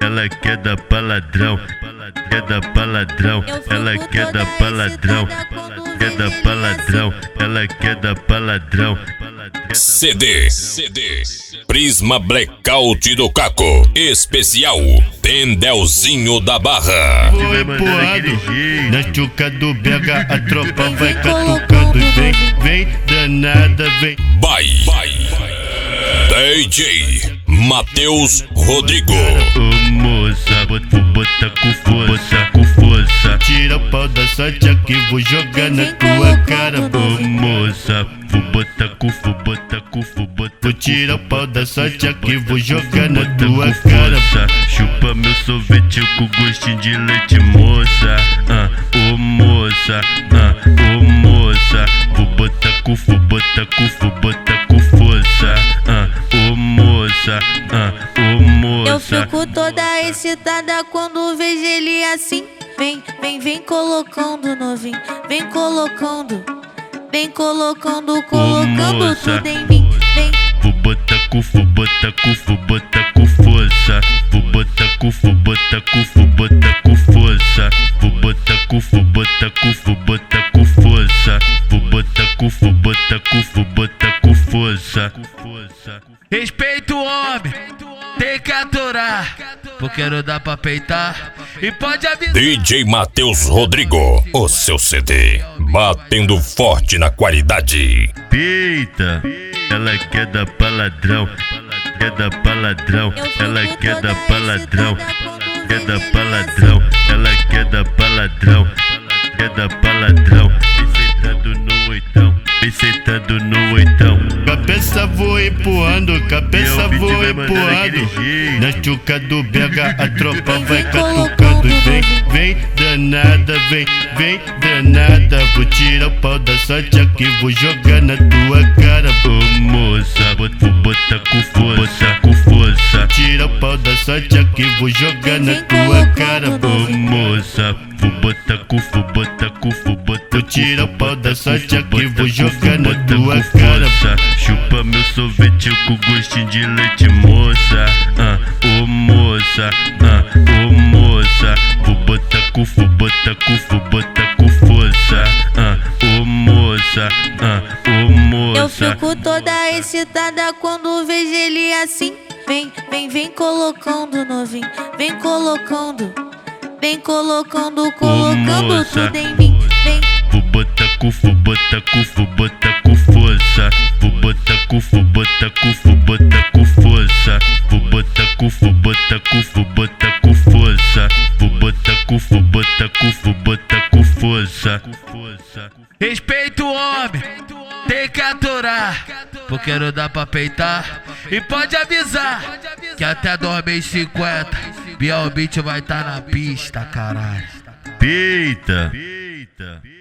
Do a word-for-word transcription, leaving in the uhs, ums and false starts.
ela quer dar paladrão, quer dar paladrão, ela quer dar paladrão, quer dar paladrão, ela quer dar paladrão. C D, C D, Prisma Blackout do Caco, especial Tendelzinho da Barra. Foi empurrado na chuca do B H, a tropa vai catucando. Vem, vem, danada, vem. Vai, vai, D J Matheus Rodrigo. Ô moça, vou botar com força, com força. Tira o pau da sorte aqui, vou jogar na tua cara. Ô moça, vou botar com, vou botar com, vou botar. Vou tirar o pau da sorte aqui, vou jogar na tua cara. Chupa meu sorvete com gostinho de leite, moça. Ah, ô moça, ah, ô moça. Vou botar com, vou botar com, vou botar com força. Ah, ô moça, ah, ô moça. Eu fico toda excitada quando vejo ele assim. Vem, vem, vem colocando novinho, vem colocando, vem colocando, colocando tudo em mim. Vem. Vou botar com, vou botar com, vou botar com força. Vou botar com, vou botar com, vou botar com força. Vou botar com, vou botar com, vou botar com força. Vou botar com, vou botar com, vou botar com força. Respeita o homem, tem que aturar, porque não dá pra peitar. E pode avisar. D J Matheus Rodrigo, o seu C D, batendo forte na qualidade. Peita, ela quer dar paladrão, quer dar paladrão, ela quer dar paladrão, quer dar paladrão, ela quer dar paladrão, quer dar paladrão. Vem sentando no oitão, vem sentando no oitão. Cabeça vou empurrando, cabeça vou empurrando. Na chuca do B H, a tropa vai catucando. Vem, vem, danada, vem, vem, danada. Vou tirar o pau da sorte aqui, vou jogar na tua cara. Ô moça, vou botar com força, com força. Tira o pau da sorte aqui, vou jogar na tua cara. Ô moça, vou botar com, vou botar com, vou botar. Vou tirar o pau da sorte aqui, vou jogar na tua cara. Chupa meu sorvete com gostinho de leite, moça. Ah, ô moça, ah, ô moça. Vou botar com, vou botar com, vou botar com força. Ah, ô moça, ah, ô moça. Eu fico toda excitada quando vejo ele assim. Vem, vem, vem colocando novinho, vem colocando, vem colocando, colocando tudo em mim. Vem. Vou botar com, vou botar com, vou botar com força. Vou botar com, vou botar com, vou botar com força. Vou botar com, vou botar com, vou botar com força. Vou botar com, vou botar com, vou botar com força. Respeita o homem, tem que aturar, porque não dá pra peitar. E pode avisar que até dois mil e cinquenta Biel Beat vai tá na pista, caralho. Peita.